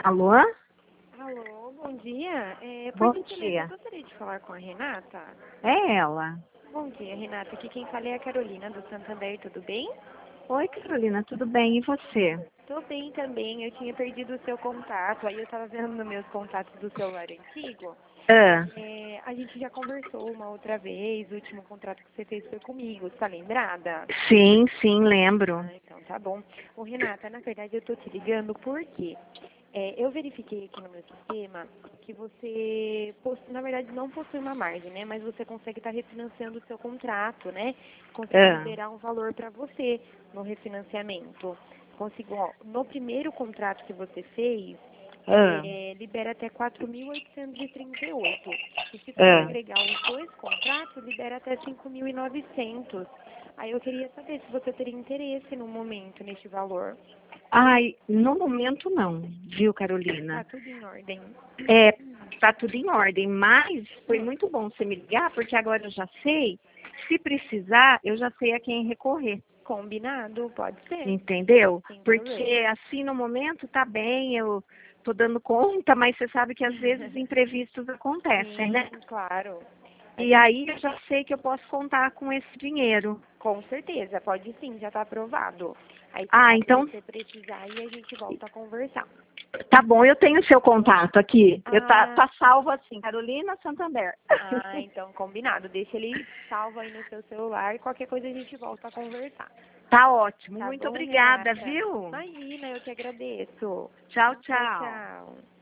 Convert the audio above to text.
Alô? Alô, bom dia. Por Bom gentileza, dia. eu gostaria de falar com a Renata. É ela. Bom dia, Renata. Aqui quem fala é a Carolina do Santander, tudo bem? Oi, Carolina, tudo bem? E você? Tô bem também. Eu tinha perdido o seu contato, aí eu tava vendo nos meus contatos do celular antigo. Ah, A gente já conversou uma outra vez, o último contrato que você fez foi comigo, tá lembrada? sim, sim, lembro. Então tá bom. Ô, Renata, na verdade eu tô te ligando porque eu verifiquei aqui no meu sistema que você, na verdade, não possui uma margem, né? Mas você consegue estar refinanciando o seu contrato, né? Consegue Ah, liberar um valor para você no refinanciamento. Consigo, ó, no primeiro contrato que você fez, ah, libera até 4.838. E se for ah. agregar os dois contratos, libera até 5.900. Aí eu queria saber se você teria interesse no momento neste valor. Ai, no momento não, viu, Tá Carolina? tudo em ordem. É, tá tudo em ordem, mas foi muito bom você me ligar, porque agora eu já sei, se precisar, eu já sei a quem recorrer, Combinado? Pode ser. entendeu? Sem problema. Porque assim no momento tá bem, eu tô dando conta, mas você sabe que às vezes imprevistos acontecem, Sim, né? claro. A E gente, aí eu já sei que eu posso contar com esse dinheiro. com certeza, pode sim, já tá aprovado. Aí se Ah, caso então você precisar, aí a gente volta a conversar. tá bom, eu tenho seu contato aqui. Ah, Tá salvo assim, Carolina Santander. então combinado. Deixa ele salvo aí no seu celular e qualquer coisa a gente volta a conversar. Tá ótimo. Tá Muito bom, obrigada, Renata? viu? Imagina, eu que agradeço. Tchau, Tchau, tchau. tchau.